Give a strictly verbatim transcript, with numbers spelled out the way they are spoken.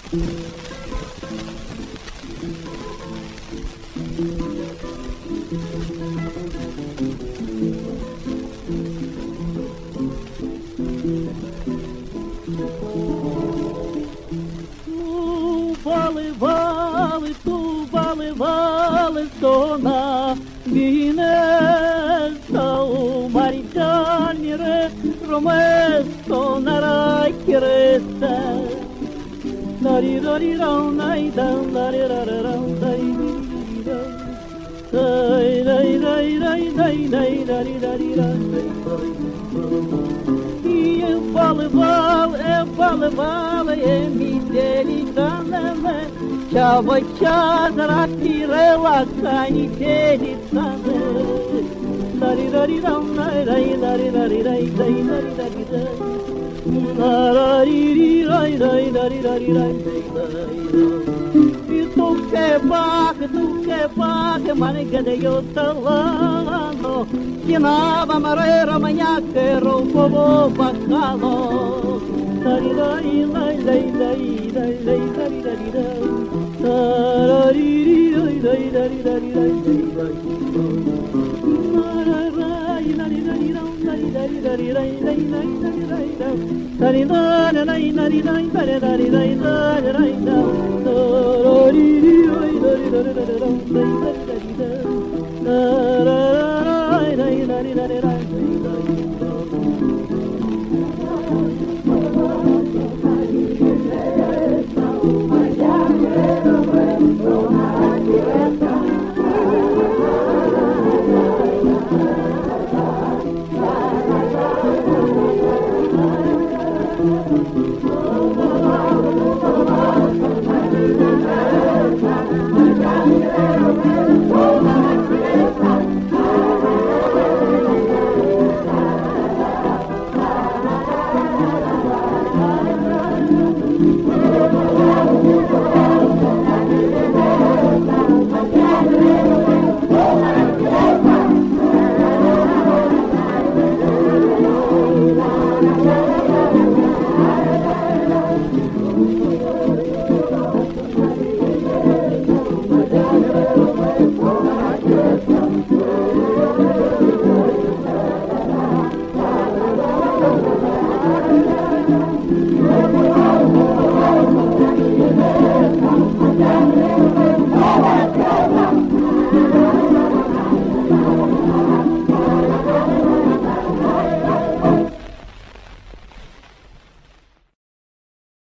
Vale, vale, tu vale, vale, sona Vinesta u maritanire Romesto narakiresta Nari rari rau nai dan nari rari rau nai Dai dai dai dai dai dai dai dai dai E vale, vale, e vale, vale, e mi delitane Чава чадра тирела кани делитане Дари дари дам най дай дари дари дай дай дари дари дай Нарари ри рай дай дари дари дай дай дай И tu que bag tu que bag mane gade yo talano Kinava marera manhã que rompo bacalo Dari dari dai dai dai dai dai dari dari dai Dari dai dai dari dari dai dai Dari dari dari dari dari dari dai dai dai dari dai Dari dari dai dari dai dari dari dai dari dai Dari dai dari dari dari dari dari dari